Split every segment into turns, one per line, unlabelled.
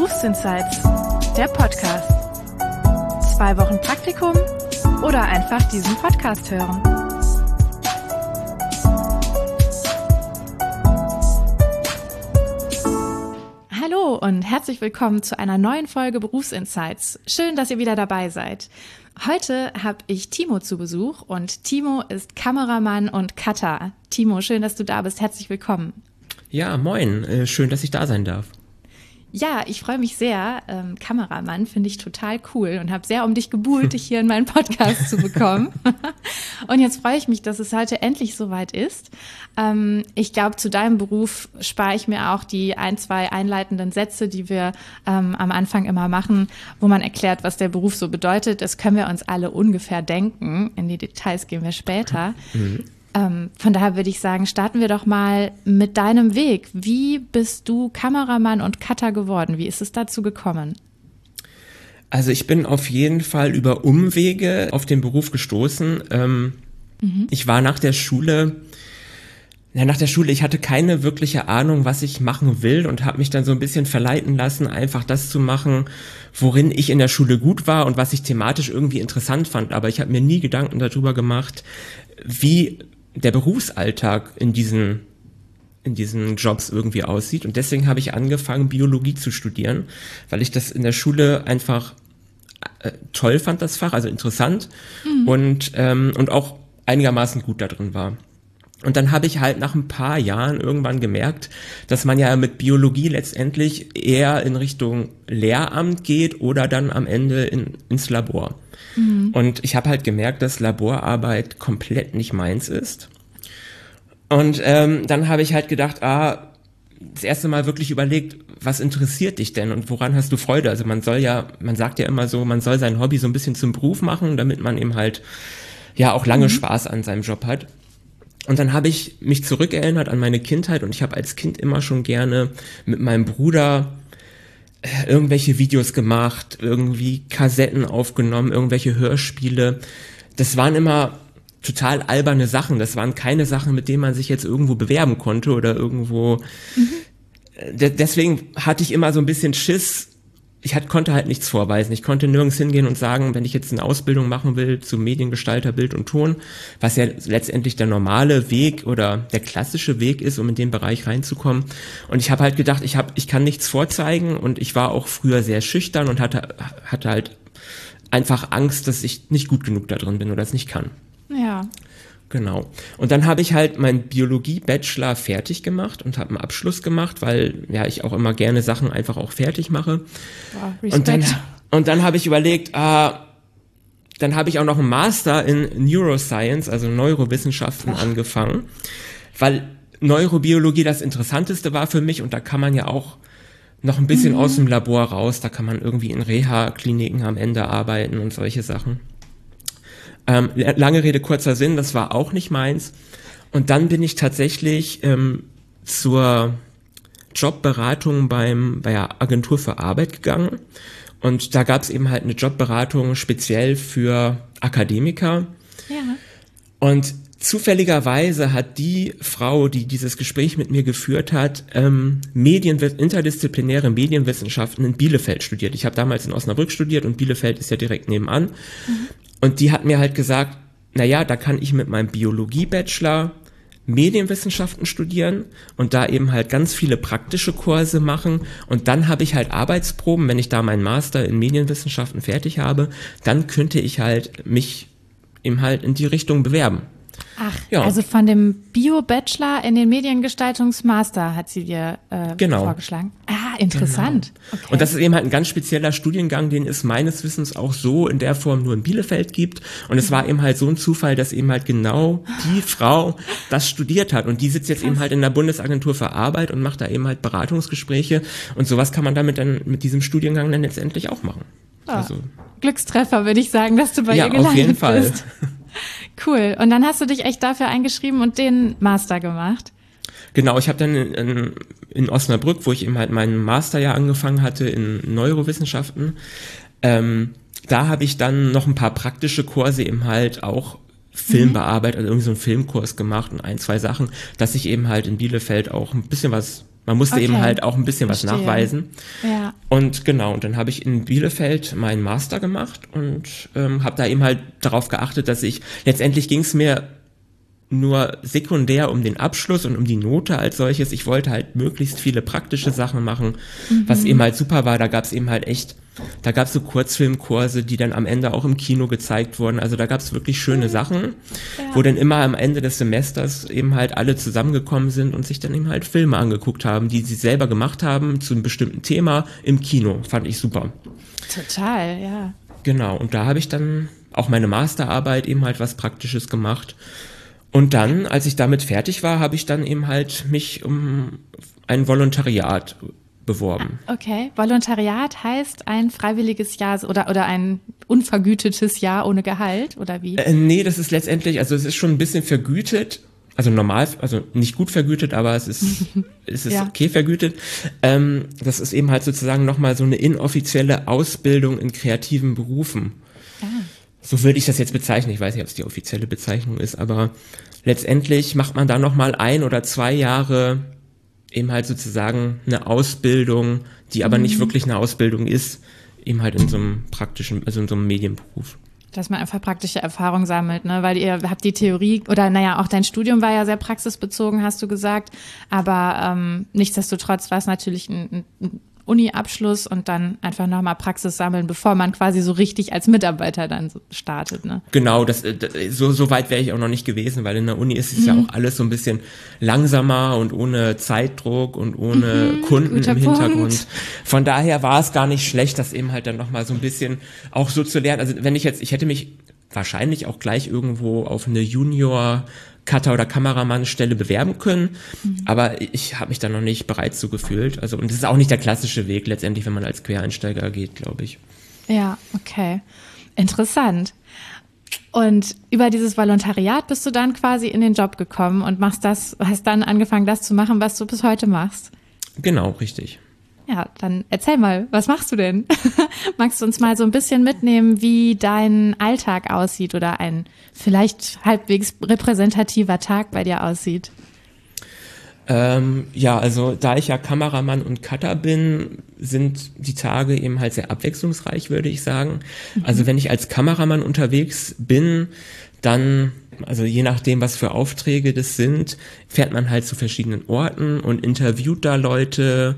Berufsinsights, der Podcast. 2 Wochen Praktikum oder einfach diesen Podcast hören. Hallo und herzlich willkommen zu einer neuen Folge Berufsinsights. Schön, dass ihr wieder dabei seid. Heute habe ich Timo zu Besuch und Timo ist Kameramann und Cutter. Timo, schön, dass du da bist. Herzlich willkommen.
Ja, moin. Schön, dass ich da sein darf.
Ja, ich freue mich sehr. Kameramann finde ich total cool und habe sehr um dich gebuhlt, dich hier in meinen Podcast zu bekommen. Und jetzt freue ich mich, dass es heute endlich soweit ist. Ich glaube, zu deinem Beruf spare ich mir auch die 1, 2 einleitenden Sätze, die wir am Anfang immer machen, wo man erklärt, was der Beruf so bedeutet. Das können wir uns alle ungefähr denken. In die Details gehen wir später. Von daher würde ich sagen, starten wir doch mal mit deinem Weg. Wie bist du Kameramann und Cutter geworden? Wie ist es dazu gekommen?
Also ich bin auf jeden Fall über Umwege auf den Beruf gestoßen. Ich war nach der Schule, ich hatte keine wirkliche Ahnung, was ich machen will und habe mich dann so ein bisschen verleiten lassen, einfach das zu machen, worin ich in der Schule gut war und was ich thematisch irgendwie interessant fand. Aber ich habe mir nie Gedanken darüber gemacht, wie der Berufsalltag in diesen Jobs irgendwie aussieht. Und deswegen habe ich angefangen, Biologie zu studieren, weil ich das in der Schule einfach toll fand, das Fach, also interessant und auch einigermaßen gut da drin war. Und dann habe ich halt nach ein paar Jahren irgendwann gemerkt, dass man ja mit Biologie letztendlich eher in Richtung Lehramt geht oder dann am Ende ins Labor. Und ich habe halt gemerkt, dass Laborarbeit komplett nicht meins ist. Und dann habe ich halt gedacht, das erste Mal wirklich überlegt, was interessiert dich denn und woran hast du Freude? Also man sagt ja immer so, man soll sein Hobby so ein bisschen zum Beruf machen, damit man eben halt ja auch lange Spaß an seinem Job hat. Und dann habe ich mich zurückerinnert an meine Kindheit und ich habe als Kind immer schon gerne mit meinem Bruder irgendwelche Videos gemacht, irgendwie Kassetten aufgenommen, irgendwelche Hörspiele. Das waren immer total alberne Sachen. Das waren keine Sachen, mit denen man sich jetzt irgendwo bewerben konnte oder irgendwo. Deswegen hatte ich immer so ein bisschen Schiss. Konnte halt nichts vorweisen. Ich konnte nirgends hingehen und sagen, wenn ich jetzt eine Ausbildung machen will zum Mediengestalter Bild und Ton, was ja letztendlich der normale Weg oder der klassische Weg ist, um in den Bereich reinzukommen. Und ich habe halt gedacht, ich kann nichts vorzeigen und ich war auch früher sehr schüchtern und hatte halt einfach Angst, dass ich nicht gut genug da drin bin oder es nicht kann.
Ja.
Genau. Und dann habe ich halt meinen Biologie-Bachelor fertig gemacht und habe einen Abschluss gemacht, weil ja ich auch immer gerne Sachen einfach auch fertig mache.
Wow, Respekt.
Und dann habe ich überlegt, dann habe ich auch noch einen Master in Neuroscience, also Neurowissenschaften angefangen, weil Neurobiologie das Interessanteste war für mich und da kann man ja auch noch ein bisschen aus dem Labor raus, da kann man irgendwie in Reha-Kliniken am Ende arbeiten und solche Sachen. Lange Rede, kurzer Sinn, das war auch nicht meins. Und dann bin ich tatsächlich zur Jobberatung bei der Agentur für Arbeit gegangen. Und da gab es eben halt eine Jobberatung speziell für Akademiker.
Ja.
Und zufälligerweise hat die Frau, die dieses Gespräch mit mir geführt hat, interdisziplinäre Medienwissenschaften in Bielefeld studiert. Ich habe damals in Osnabrück studiert und Bielefeld ist ja direkt nebenan. Und die hat mir halt gesagt, naja, da kann ich mit meinem Biologie-Bachelor Medienwissenschaften studieren und da eben halt ganz viele praktische Kurse machen und dann habe ich halt Arbeitsproben, wenn ich da meinen Master in Medienwissenschaften fertig habe, dann könnte ich halt mich eben halt in die Richtung bewerben.
Ach, ja. Also von dem Bio-Bachelor in den Mediengestaltungsmaster hat sie dir vorgeschlagen. Ah, interessant.
Genau. Okay. Und das ist eben halt ein ganz spezieller Studiengang, den es meines Wissens auch so in der Form nur in Bielefeld gibt. Und es war eben halt so ein Zufall, dass eben halt genau die Frau das studiert hat. Und die sitzt jetzt eben halt in der Bundesagentur für Arbeit und macht da eben halt Beratungsgespräche. Und sowas kann man damit dann mit diesem Studiengang dann letztendlich auch machen.
Ja. Also Glückstreffer, würde ich sagen, dass du bei ihr gelandet
auf jeden Fall.
Bist. Cool. Und dann hast du dich echt dafür eingeschrieben und den Master gemacht?
Genau, ich habe dann in Osnabrück, wo ich eben halt meinen Masterjahr angefangen hatte in Neurowissenschaften, da habe ich dann noch ein paar praktische Kurse eben halt auch Filmbearbeitung, also irgendwie so einen Filmkurs gemacht und 1, 2 Sachen, dass ich eben halt in Bielefeld auch ein bisschen was Man musste eben halt auch ein bisschen was nachweisen.
Ja.
Und genau, und dann habe ich in Bielefeld meinen Master gemacht und habe da eben halt darauf geachtet, dass letztendlich ging es mir nur sekundär um den Abschluss und um die Note als solches. Ich wollte halt möglichst viele praktische Sachen machen, was eben halt super war. Da gab es so Kurzfilmkurse, die dann am Ende auch im Kino gezeigt wurden. Also da gab es wirklich schöne Sachen, wo dann immer am Ende des Semesters eben halt alle zusammengekommen sind und sich dann eben halt Filme angeguckt haben, die sie selber gemacht haben zu einem bestimmten Thema im Kino. Fand ich super.
Total, ja.
Genau, und da habe ich dann auch meine Masterarbeit eben halt was Praktisches gemacht. Und dann, als ich damit fertig war, habe ich dann eben halt mich um ein Volontariat beworben.
Okay, Volontariat heißt ein freiwilliges Jahr oder ein unvergütetes Jahr ohne Gehalt, oder wie?
Nee, das ist letztendlich, also es ist schon ein bisschen vergütet, also normal, also nicht gut vergütet, aber es ist ja. Okay vergütet. Das ist eben halt sozusagen nochmal so eine inoffizielle Ausbildung in kreativen Berufen. Ah. So würde ich das jetzt bezeichnen. Ich weiß nicht, ob es die offizielle Bezeichnung ist, aber letztendlich macht man da nochmal 1 oder 2 Jahre eben halt sozusagen eine Ausbildung, die aber nicht wirklich eine Ausbildung ist, eben halt in so einem praktischen, also in so einem Medienberuf.
Dass man einfach praktische Erfahrung sammelt, ne? Weil ihr habt die Theorie, oder naja, auch dein Studium war ja sehr praxisbezogen, hast du gesagt, aber nichtsdestotrotz war es natürlich ein Uni-Abschluss und dann einfach nochmal Praxis sammeln, bevor man quasi so richtig als Mitarbeiter dann so startet, ne?
Genau, so weit wäre ich auch noch nicht gewesen, weil in der Uni ist es ja auch alles so ein bisschen langsamer und ohne Zeitdruck und ohne Kunden im Hintergrund. Punkt. Von daher war es gar nicht schlecht, das eben halt dann nochmal so ein bisschen auch so zu lernen. Also ich hätte mich wahrscheinlich auch gleich irgendwo auf eine Junior-Cutter- oder Kameramann-Stelle bewerben können, aber ich habe mich da noch nicht bereit zu gefühlt. Also, und das ist auch nicht der klassische Weg letztendlich, wenn man als Quereinsteiger geht, glaube ich.
Ja, okay. Interessant. Und über dieses Volontariat bist du dann quasi in den Job gekommen und hast dann angefangen, das zu machen, was du bis heute machst.
Genau, richtig.
Ja, dann erzähl mal, was machst du denn? Magst du uns mal so ein bisschen mitnehmen, wie dein Alltag aussieht oder ein vielleicht halbwegs repräsentativer Tag bei dir aussieht?
Ja, also da ich ja Kameramann und Cutter bin, sind die Tage eben halt sehr abwechslungsreich, würde ich sagen. Also wenn ich als Kameramann unterwegs bin, dann, also je nachdem, was für Aufträge das sind, fährt man halt zu verschiedenen Orten und interviewt da Leute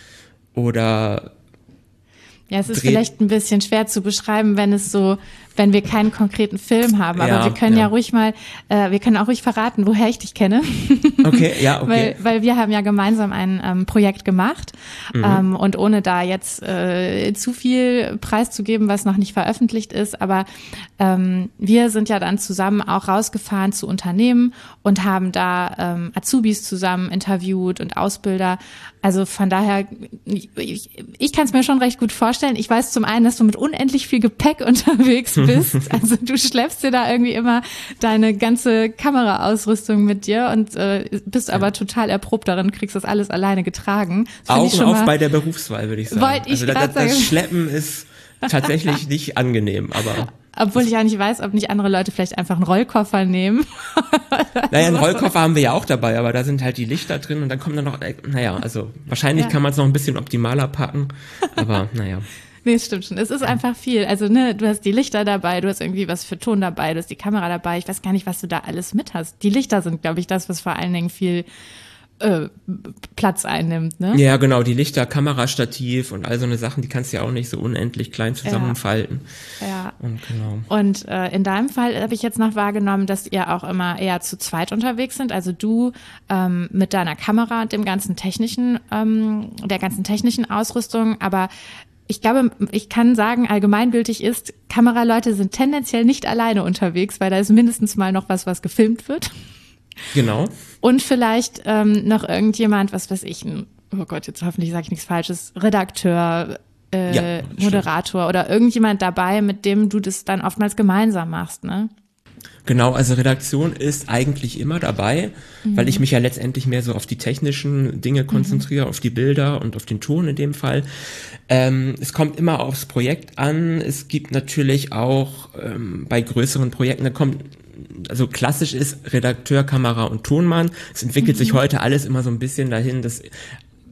oder
ja, es ist vielleicht ein bisschen schwer zu beschreiben, wenn wir keinen konkreten Film haben, aber wir können ja ruhig mal, wir können auch ruhig verraten, woher ich dich kenne.
Okay, ja, okay.
Weil wir haben ja gemeinsam ein Projekt gemacht und ohne da jetzt zu viel preiszugeben, was noch nicht veröffentlicht ist, aber wir sind ja dann zusammen auch rausgefahren zu Unternehmen und haben da Azubis zusammen interviewt und Ausbilder. Also von daher, ich kann es mir schon recht gut vorstellen. Ich weiß zum einen, dass du mit unendlich viel Gepäck unterwegs bist. Also du schleppst dir da irgendwie immer deine ganze Kameraausrüstung mit dir und bist aber total erprobt darin, kriegst das alles alleine getragen.
Augen auf bei der Berufswahl, würde ich sagen.
Wollte ich
also das Schleppen ist tatsächlich nicht angenehm, aber...
Obwohl ich ja nicht weiß, ob nicht andere Leute vielleicht einfach einen Rollkoffer nehmen.
Naja, einen Rollkoffer haben wir ja auch dabei, aber da sind halt die Lichter drin und dann kommt dann noch, also wahrscheinlich kann man es noch ein bisschen optimaler packen, aber naja.
Nee, es stimmt schon. Es ist einfach viel. Also, ne, du hast die Lichter dabei, du hast irgendwie was für Ton dabei, du hast die Kamera dabei. Ich weiß gar nicht, was du da alles mit hast. Die Lichter sind, glaube ich, das, was vor allen Dingen viel Platz einnimmt, ne?
Ja, genau, die Lichter, Kamerastativ und all so eine Sachen, die kannst du ja auch nicht so unendlich klein zusammenfalten.
Ja.
Und genau.
Und in deinem Fall habe ich jetzt noch wahrgenommen, dass ihr auch immer eher zu zweit unterwegs sind. Also du mit deiner Kamera und dem ganzen der ganzen technischen Ausrüstung, aber ich glaube, ich kann sagen, allgemeingültig ist, Kameraleute sind tendenziell nicht alleine unterwegs, weil da ist mindestens mal noch was gefilmt wird.
Genau.
Und vielleicht noch irgendjemand, was weiß ich, oh Gott, jetzt hoffentlich sage ich nichts Falsches, Redakteur, Moderator oder irgendjemand dabei, mit dem du das dann oftmals gemeinsam machst, ne?
Genau, also Redaktion ist eigentlich immer dabei, weil ich mich ja letztendlich mehr so auf die technischen Dinge konzentriere, auf die Bilder und auf den Ton in dem Fall. Es kommt immer aufs Projekt an. Es gibt natürlich auch bei größeren Projekten, also klassisch ist Redakteur, Kamera und Tonmann. Es entwickelt sich heute alles immer so ein bisschen dahin, dass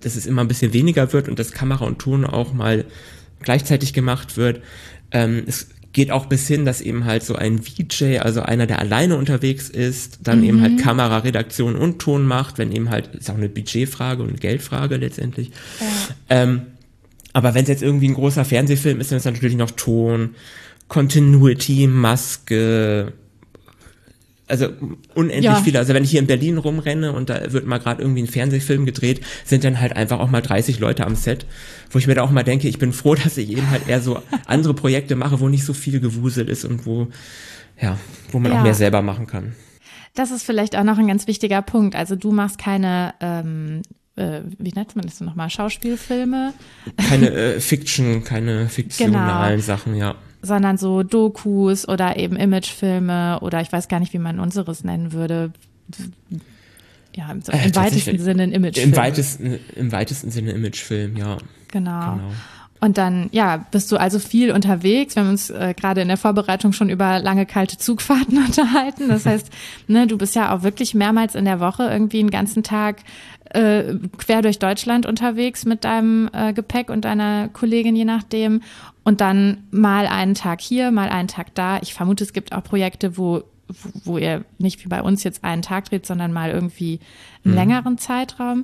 dass es immer ein bisschen weniger wird und dass Kamera und Ton auch mal gleichzeitig gemacht wird. Es geht auch bis hin, dass eben halt so ein VJ, also einer, der alleine unterwegs ist, dann eben halt Kamera, Redaktion und Ton macht, wenn eben halt, ist auch eine Budgetfrage und eine Geldfrage letztendlich. Ja. Aber wenn es jetzt irgendwie ein großer Fernsehfilm ist, dann ist natürlich noch Ton, Continuity, Maske, also unendlich viele. Also wenn ich hier in Berlin rumrenne und da wird mal gerade irgendwie ein Fernsehfilm gedreht, sind dann halt einfach auch mal 30 Leute am Set, wo ich mir da auch mal denke, ich bin froh, dass ich eben halt eher so andere Projekte mache, wo nicht so viel Gewusel ist und wo man auch mehr selber machen kann.
Das ist vielleicht auch noch ein ganz wichtiger Punkt. Also du machst keine, wie nennt man das denn nochmal, Schauspielfilme?
Keine keine fiktionalen Sachen, ja.
Sondern so Dokus oder eben Imagefilme oder ich weiß gar nicht, wie man unseres nennen würde. Ja, im weitesten Sinne ein Imagefilm.
Im weitesten Sinne Imagefilm, ja.
Genau. Und dann, bist du also viel unterwegs. Wir haben uns gerade in der Vorbereitung schon über lange, kalte Zugfahrten unterhalten. Das heißt, du bist ja auch wirklich mehrmals in der Woche irgendwie einen ganzen Tag quer durch Deutschland unterwegs mit deinem Gepäck und deiner Kollegin, je nachdem. Und dann mal einen Tag hier, mal einen Tag da. Ich vermute, es gibt auch Projekte, wo ihr nicht wie bei uns jetzt einen Tag dreht, sondern mal irgendwie einen längeren Zeitraum.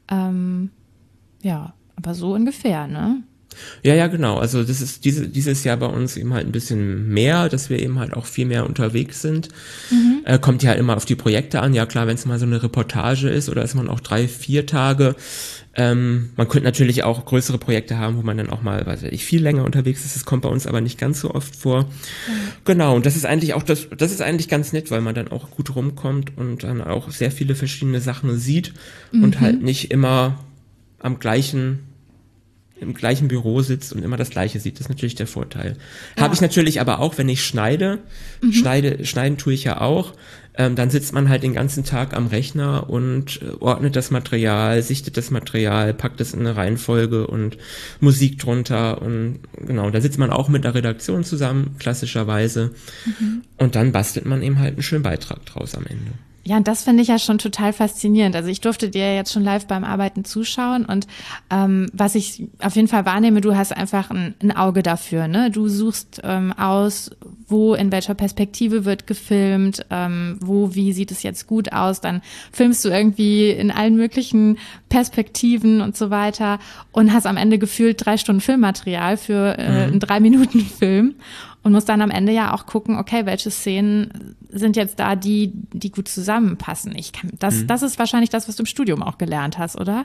Aber so ungefähr, ne?
Ja, genau. Also das ist dieses Jahr bei uns eben halt ein bisschen mehr, dass wir eben halt auch viel mehr unterwegs sind. Kommt ja halt immer auf die Projekte an. Ja klar, wenn es mal so eine Reportage ist oder ist man auch 3-4 Tage. Man könnte natürlich auch größere Projekte haben, wo man dann auch mal, viel länger unterwegs ist. Das kommt bei uns aber nicht ganz so oft vor. Genau. Und das ist eigentlich auch das ist eigentlich ganz nett, weil man dann auch gut rumkommt und dann auch sehr viele verschiedene Sachen sieht und halt nicht immer im gleichen Büro sitzt und immer das Gleiche sieht. Das ist natürlich der Vorteil. Ja. Habe ich natürlich aber auch, wenn ich schneide. Schneiden tue ich ja auch. Dann sitzt man halt den ganzen Tag am Rechner und ordnet das Material, sichtet das Material, packt es in eine Reihenfolge und Musik drunter und genau, da sitzt man auch mit der Redaktion zusammen, klassischerweise. Und dann bastelt man eben halt einen schönen Beitrag draus am Ende.
Ja, und das finde ich ja schon total faszinierend. Also ich durfte dir jetzt schon live beim Arbeiten zuschauen und was ich auf jeden Fall wahrnehme, du hast einfach ein Auge dafür, ne? Du suchst aus, wo, in welcher Perspektive wird gefilmt, wie sieht es jetzt gut aus, dann filmst du irgendwie in allen möglichen Perspektiven und so weiter und hast am Ende gefühlt 3 Stunden Filmmaterial für einen 3-Minuten-Film. Und muss dann am Ende ja auch gucken, okay, welche Szenen sind jetzt da, die gut zusammenpassen. Das ist wahrscheinlich das, was du im Studium auch gelernt hast, oder?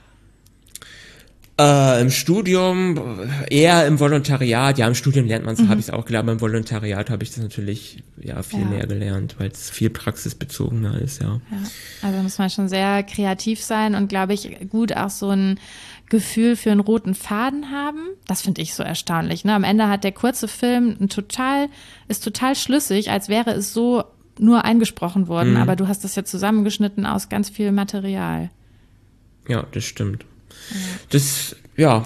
Im Studium, eher im Volontariat. Ja, im Studium lernt man es, habe ich es auch gelernt. Beim Volontariat habe ich das natürlich viel mehr gelernt, weil es viel praxisbezogener ist, ja.
Also muss man schon sehr kreativ sein und, glaube ich, gut auch so ein Gefühl für einen roten Faden haben. Das finde ich so erstaunlich. Ne? Am Ende hat der kurze Film ist total schlüssig, als wäre es so nur eingesprochen worden, aber du hast das ja zusammengeschnitten aus ganz viel Material.
Ja, das stimmt. Das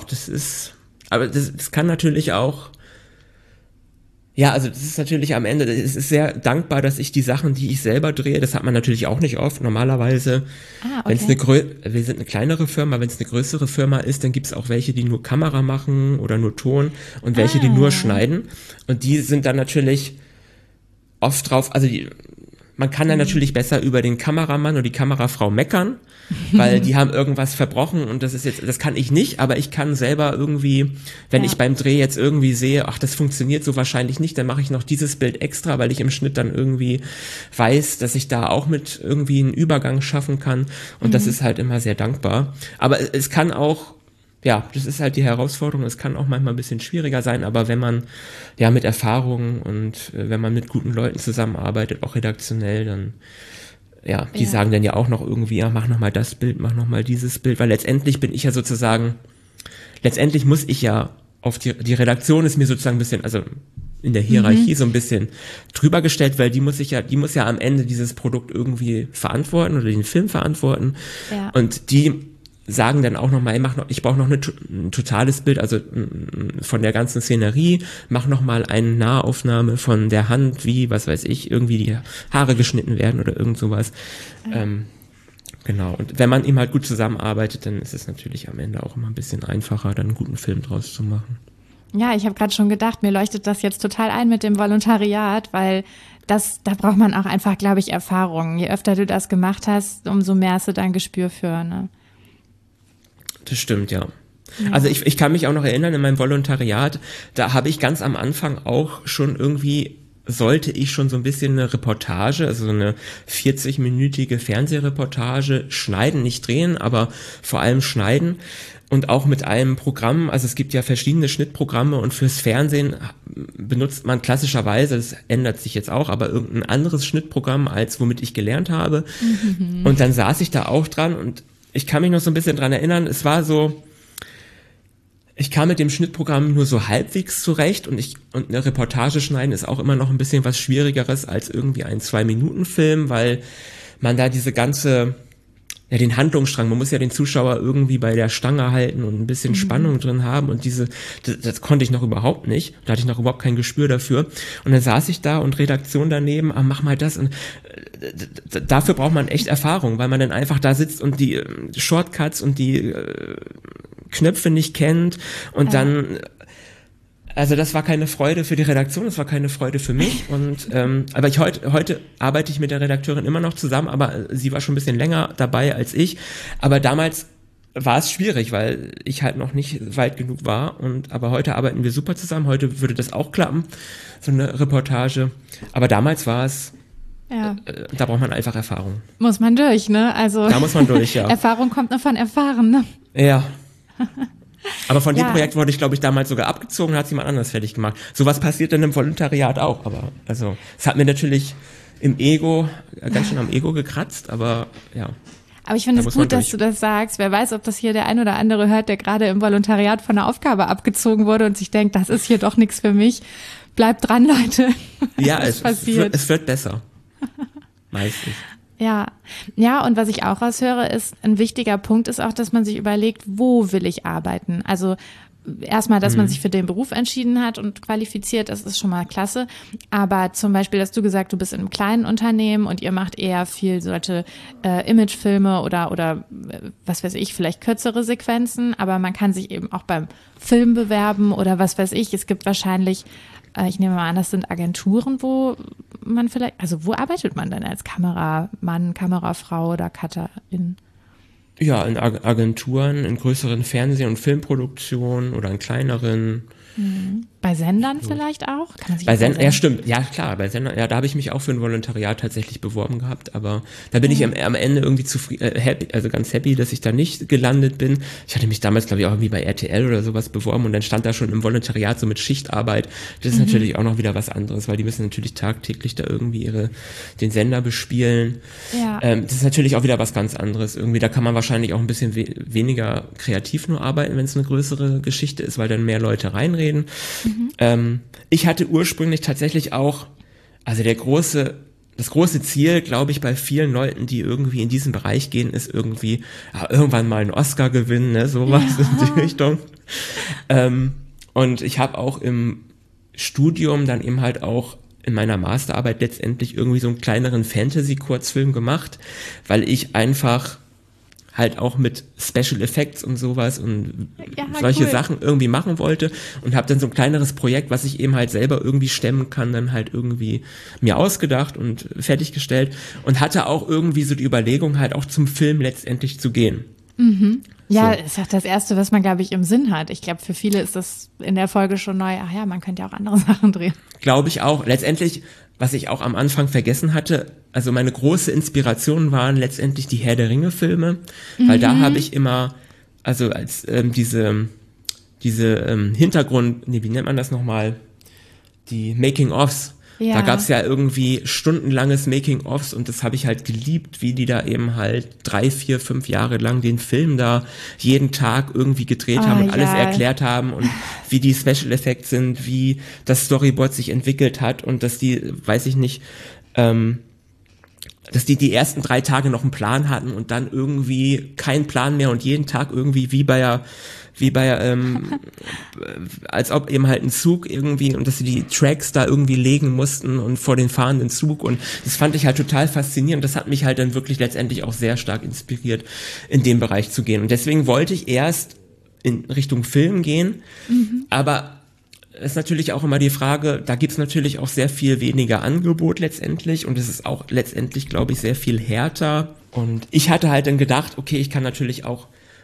kann natürlich auch, also das ist natürlich am Ende, es ist sehr dankbar, dass ich die Sachen, die ich selber drehe, das hat man natürlich auch nicht oft. Normalerweise, wir sind eine kleinere Firma, wenn es eine größere Firma ist, dann gibt es auch welche, die nur Kamera machen oder nur Ton und welche, die nur schneiden. Und die sind dann natürlich oft drauf, man kann dann natürlich besser über den Kameramann oder die Kamerafrau meckern, weil die haben irgendwas verbrochen und das kann ich nicht, aber ich kann selber irgendwie, wenn ich beim Dreh jetzt irgendwie sehe, ach, das funktioniert so wahrscheinlich nicht, dann mache ich noch dieses Bild extra, weil ich im Schnitt dann irgendwie weiß, dass ich da auch mit irgendwie einen Übergang schaffen kann und das ist halt immer sehr dankbar. Aber es kann auch, das ist halt die Herausforderung. Es kann auch manchmal ein bisschen schwieriger sein, aber wenn man mit Erfahrung und wenn man mit guten Leuten zusammenarbeitet, auch redaktionell, dann die sagen dann ja auch noch irgendwie, mach noch mal das Bild, mach noch mal dieses Bild, weil letztendlich bin ich ja sozusagen, muss ich ja auf die Redaktion ist mir sozusagen ein bisschen, also in der Hierarchie so ein bisschen drüber gestellt, weil die muss ja am Ende dieses Produkt irgendwie verantworten oder den Film verantworten und die sagen dann auch nochmal, ich brauche noch ein totales Bild, also von der ganzen Szenerie, mach nochmal eine Nahaufnahme von der Hand, wie, was weiß ich, irgendwie die Haare geschnitten werden oder irgend sowas. Genau. Und wenn man eben halt gut zusammenarbeitet, dann ist es natürlich am Ende auch immer ein bisschen einfacher, dann einen guten Film draus zu machen.
Ja, ich habe gerade schon gedacht, mir leuchtet das jetzt total ein mit dem Volontariat, weil da braucht man auch einfach, glaube ich, Erfahrung. Je öfter du das gemacht hast, umso mehr hast du da ein Gespür für, ne?
Das stimmt, ja. Also ich kann mich auch noch erinnern, in meinem Volontariat, da habe ich ganz am Anfang auch schon irgendwie, sollte ich schon so ein bisschen eine Reportage, also so eine 40-minütige Fernsehreportage schneiden, nicht drehen, aber vor allem schneiden. Und auch mit einem Programm, also es gibt ja verschiedene Schnittprogramme und fürs Fernsehen benutzt man klassischerweise, das ändert sich jetzt auch, aber irgendein anderes Schnittprogramm, als womit ich gelernt habe. Mhm. Und dann saß ich da auch dran und ich kann mich noch so ein bisschen dran erinnern, es war so, ich kam mit dem Schnittprogramm nur so halbwegs zurecht und eine Reportage schneiden ist auch immer noch ein bisschen was Schwierigeres als irgendwie ein 2-Minuten-Film, weil man da diese ganze, ja, den Handlungsstrang, man muss ja den Zuschauer irgendwie bei der Stange halten und ein bisschen Spannung drin haben und das konnte ich noch überhaupt nicht, da hatte ich noch überhaupt kein Gespür dafür und dann saß ich da und Redaktion daneben, mach mal das und dafür braucht man echt Erfahrung, weil man dann einfach da sitzt und die Shortcuts und die Knöpfe nicht kennt und dann, also das war keine Freude für die Redaktion, das war keine Freude für mich und aber heute arbeite ich mit der Redakteurin immer noch zusammen, aber sie war schon ein bisschen länger dabei als ich, aber damals war es schwierig, weil ich halt noch nicht weit genug war aber heute arbeiten wir super zusammen, heute würde das auch klappen, so eine Reportage, aber damals war es da braucht man einfach Erfahrung.
Muss man durch, ne? Also
da muss man durch, ja.
Erfahrung kommt nur von Erfahren, ne?
Ja. Aber von dem Projekt wurde ich, glaube ich, damals sogar abgezogen, hat jemand anders fertig gemacht. Sowas passiert dann im Volontariat auch, aber also es hat mir natürlich im Ego, ganz schön am Ego gekratzt, aber ja.
Aber ich finde es gut, dass du das sagst. Wer weiß, ob das hier der ein oder andere hört, der gerade im Volontariat von einer Aufgabe abgezogen wurde und sich denkt, das ist hier doch nichts für mich. Bleibt dran, Leute.
Ja, es wird besser. Meistens.
Ja, und was ich auch raushöre, ist, ein wichtiger Punkt ist auch, dass man sich überlegt, wo will ich arbeiten? Also erstmal, dass man sich für den Beruf entschieden hat und qualifiziert, das ist schon mal klasse. Aber zum Beispiel hast du gesagt, du bist in einem kleinen Unternehmen und ihr macht eher viel solche Imagefilme oder was weiß ich, vielleicht kürzere Sequenzen. Aber man kann sich eben auch beim Film bewerben oder was weiß ich. Es gibt wahrscheinlich, ich nehme mal an, das sind Agenturen, wo man vielleicht, also wo arbeitet man denn als Kameramann, Kamerafrau oder Cutterin?
Ja, in Agenturen, in größeren Fernseh- und Filmproduktionen oder in kleineren.
Bei Sendern vielleicht auch? Kann man sich
bei Sendern, ja stimmt, ja klar, bei Sendern, ja, da habe ich mich auch für ein Volontariat tatsächlich beworben gehabt, aber da bin ich am Ende irgendwie happy, also ganz happy, dass ich da nicht gelandet bin. Ich hatte mich damals, glaube ich, auch irgendwie bei RTL oder sowas beworben und dann stand da schon im Volontariat so mit Schichtarbeit. Das ist natürlich auch noch wieder was anderes, weil die müssen natürlich tagtäglich da irgendwie den Sender bespielen.
Ja.
Das ist natürlich auch wieder was ganz anderes. Irgendwie, da kann man wahrscheinlich auch ein bisschen weniger kreativ nur arbeiten, wenn es eine größere Geschichte ist, weil dann mehr Leute reinreden. Ich hatte ursprünglich tatsächlich auch, also das große Ziel, glaube ich, bei vielen Leuten, die irgendwie in diesen Bereich gehen, ist irgendwie irgendwann mal einen Oscar gewinnen, ne, sowas in die Richtung. Und ich habe auch im Studium dann eben halt auch in meiner Masterarbeit letztendlich irgendwie so einen kleineren Fantasy-Kurzfilm gemacht, weil ich einfach halt auch mit Special Effects und sowas und solche Sachen irgendwie machen wollte und habe dann so ein kleineres Projekt, was ich eben halt selber irgendwie stemmen kann, dann halt irgendwie mir ausgedacht und fertiggestellt und hatte auch irgendwie so die Überlegung halt auch zum Film letztendlich zu gehen.
Ja, ist auch das Erste, was man, glaube ich, im Sinn hat. Ich glaube, für viele ist das in der Folge schon neu. Ach ja, man könnte ja auch andere Sachen drehen. Glaube
ich auch. Letztendlich, was ich auch am Anfang vergessen hatte, also meine große Inspiration waren letztendlich die Herr der Ringe-Filme, weil da habe ich immer, also als diese Hintergrund, wie nennt man das nochmal, die Making-ofs. Ja. Da gab's ja irgendwie stundenlanges Making-ofs und das habe ich halt geliebt, wie die da eben halt 3, 4, 5 Jahre lang den Film da jeden Tag irgendwie gedreht haben und alles erklärt haben und wie die Special Effects sind, wie das Storyboard sich entwickelt hat und dass die, weiß ich nicht, dass die ersten 3 Tage noch einen Plan hatten und dann irgendwie keinen Plan mehr und jeden Tag irgendwie wie bei als ob eben halt ein Zug irgendwie und dass sie die Tracks da irgendwie legen mussten und vor den fahrenden Zug und das fand ich halt total faszinierend. Das hat mich halt dann wirklich letztendlich auch sehr stark inspiriert, in dem Bereich zu gehen. Und deswegen wollte ich erst in Richtung Film gehen, aber ist natürlich auch immer die Frage, da gibt's natürlich auch sehr viel weniger Angebot letztendlich und es ist auch letztendlich, glaube ich, sehr viel härter. Und ich hatte halt dann gedacht, okay, ich kann natürlich auch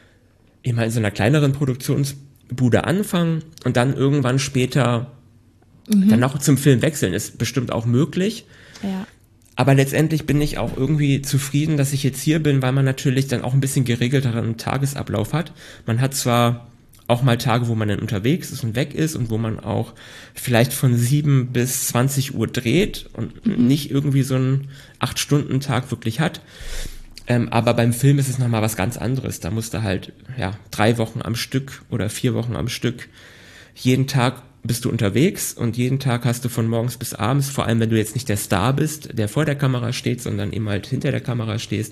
immer in so einer kleineren Produktionsbude anfangen und dann irgendwann später dann auch zum Film wechseln. Ist bestimmt auch möglich.
Ja.
Aber letztendlich bin ich auch irgendwie zufrieden, dass ich jetzt hier bin, weil man natürlich dann auch ein bisschen geregelteren Tagesablauf hat. Man hat zwar auch mal Tage, wo man dann unterwegs ist und weg ist und wo man auch vielleicht von 7 bis 20 Uhr dreht und nicht irgendwie so einen 8-Stunden-Tag wirklich hat. Aber beim Film ist es nochmal was ganz anderes. Da musst du halt 3 Wochen am Stück oder 4 Wochen am Stück, jeden Tag bist du unterwegs und jeden Tag hast du von morgens bis abends, vor allem wenn du jetzt nicht der Star bist, der vor der Kamera steht, sondern eben halt hinter der Kamera stehst,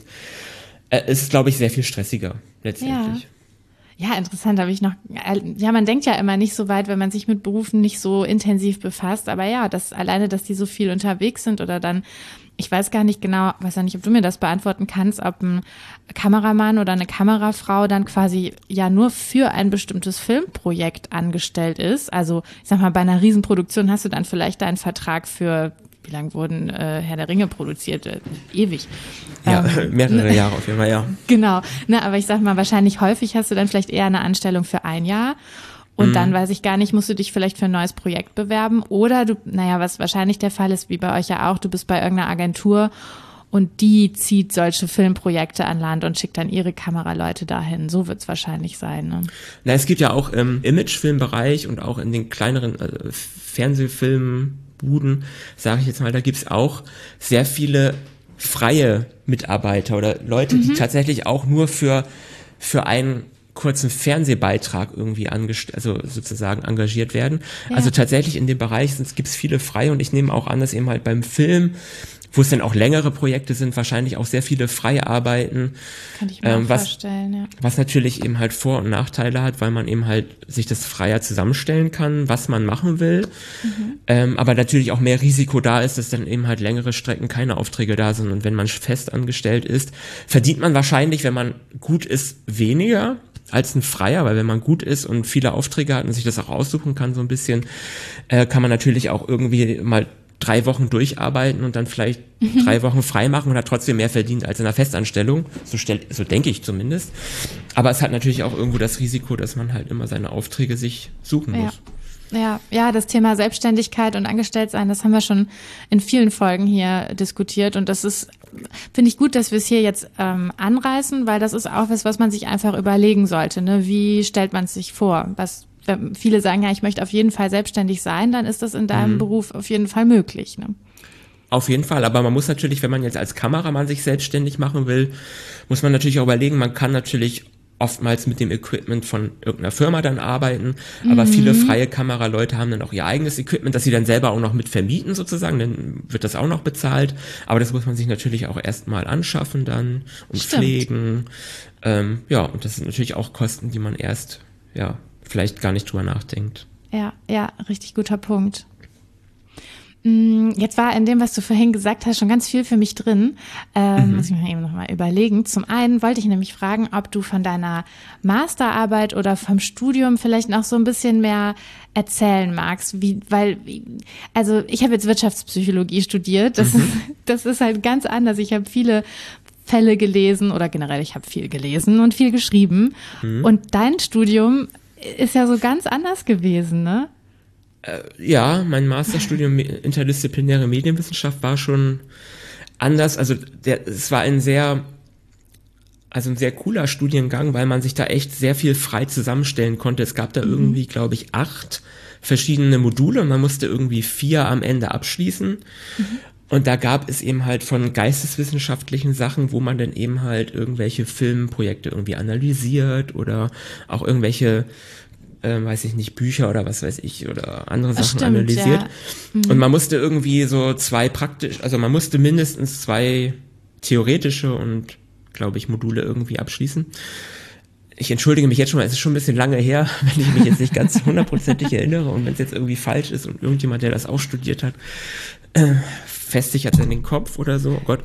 ist es, glaube ich, sehr viel stressiger letztendlich.
Ja, interessant, habe ich noch, man denkt ja immer nicht so weit, wenn man sich mit Berufen nicht so intensiv befasst, aber ja, dass die so viel unterwegs sind oder dann, ich weiß gar nicht genau, weiß ja nicht, ob du mir das beantworten kannst, ob ein Kameramann oder eine Kamerafrau dann quasi ja nur für ein bestimmtes Filmprojekt angestellt ist. Also ich sag mal, bei einer Riesenproduktion hast du dann vielleicht einen Vertrag für, wie lange wurden Herr der Ringe produziert? Ewig.
Ja, mehrere Jahre auf jeden Fall, ja.
Genau, aber ich sag mal, wahrscheinlich häufig hast du dann vielleicht eher eine Anstellung für ein Jahr. Und dann weiß ich gar nicht, musst du dich vielleicht für ein neues Projekt bewerben oder du, was wahrscheinlich der Fall ist, wie bei euch ja auch, du bist bei irgendeiner Agentur und die zieht solche Filmprojekte an Land und schickt dann ihre Kameraleute dahin. So wird's wahrscheinlich sein, ne?
Es gibt ja auch im Imagefilmbereich und auch in den kleineren Fernsehfilmbuden, sage ich jetzt mal, da gibt's auch sehr viele freie Mitarbeiter oder Leute, die tatsächlich auch nur für einen kurzen Fernsehbeitrag irgendwie also sozusagen engagiert werden. Ja. Also tatsächlich in dem Bereich gibt es viele Freie und ich nehme auch an, dass eben halt beim Film, wo es dann auch längere Projekte sind, wahrscheinlich auch sehr viele freie arbeiten.
Kann ich mir vorstellen, ja.
Was natürlich eben halt Vor- und Nachteile hat, weil man eben halt sich das freier zusammenstellen kann, was man machen will. Aber natürlich auch mehr Risiko da ist, dass dann eben halt längere Strecken keine Aufträge da sind. Und wenn man fest angestellt ist, verdient man wahrscheinlich, wenn man gut ist, weniger als ein Freier, weil wenn man gut ist und viele Aufträge hat und sich das auch aussuchen kann so ein bisschen, kann man natürlich auch irgendwie mal 3 Wochen durcharbeiten und dann vielleicht 3 Wochen frei machen und hat trotzdem mehr verdient als in einer Festanstellung. So denke ich zumindest. Aber es hat natürlich auch irgendwo das Risiko, dass man halt immer seine Aufträge sich suchen muss.
Ja, das Thema Selbstständigkeit und Angestelltsein, das haben wir schon in vielen Folgen hier diskutiert und das ist, finde ich gut, dass wir es hier jetzt anreißen, weil das ist auch was man sich einfach überlegen sollte, ne? Wie stellt man es sich vor? Viele sagen ja, ich möchte auf jeden Fall selbstständig sein, dann ist das in deinem Beruf auf jeden Fall möglich, ne?
Auf jeden Fall, aber man muss natürlich, wenn man jetzt als Kameramann sich selbstständig machen will, muss man natürlich auch überlegen, man kann natürlich oftmals mit dem Equipment von irgendeiner Firma dann arbeiten, aber viele freie Kameraleute haben dann auch ihr eigenes Equipment, das sie dann selber auch noch mit vermieten sozusagen, dann wird das auch noch bezahlt, aber das muss man sich natürlich auch erstmal anschaffen dann und pflegen, und das sind natürlich auch Kosten, die man erst, vielleicht gar nicht drüber nachdenkt.
Ja, richtig guter Punkt. Jetzt war in dem, was du vorhin gesagt hast, schon ganz viel für mich drin. Muss ich mir eben nochmal überlegen. Zum einen wollte ich nämlich fragen, ob du von deiner Masterarbeit oder vom Studium vielleicht noch so ein bisschen mehr erzählen magst. Also ich habe jetzt Wirtschaftspsychologie studiert. Das ist halt ganz anders. Ich habe viele Fälle gelesen oder generell, ich habe viel gelesen und viel geschrieben. Und dein Studium ist ja so ganz anders gewesen, ne?
Ja, mein Masterstudium interdisziplinäre Medienwissenschaft war schon anders. Also es war ein sehr cooler Studiengang, weil man sich da echt sehr viel frei zusammenstellen konnte. Es gab da irgendwie, glaube ich, 8 verschiedene Module und man musste irgendwie 4 am Ende abschließen. Und da gab es eben halt von geisteswissenschaftlichen Sachen, wo man dann eben halt irgendwelche Filmprojekte irgendwie analysiert oder auch irgendwelche weiß ich nicht, Bücher oder was weiß ich oder andere Sachen analysiert. Ja. Und man musste irgendwie so man musste mindestens 2 theoretische und, glaube ich, Module irgendwie abschließen. Ich entschuldige mich jetzt schon mal, es ist schon ein bisschen lange her, wenn ich mich jetzt nicht ganz hundertprozentig erinnere und wenn es jetzt irgendwie falsch ist und irgendjemand, der das auch studiert hat, festigt hat in den Kopf oder so, oh Gott.